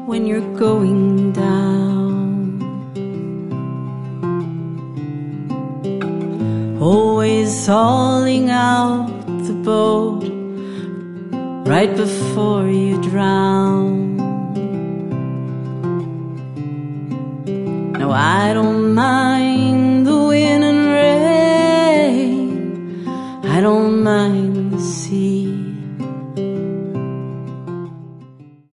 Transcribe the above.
when you're going down. Always hauling out the boat right before you drown. No, I don't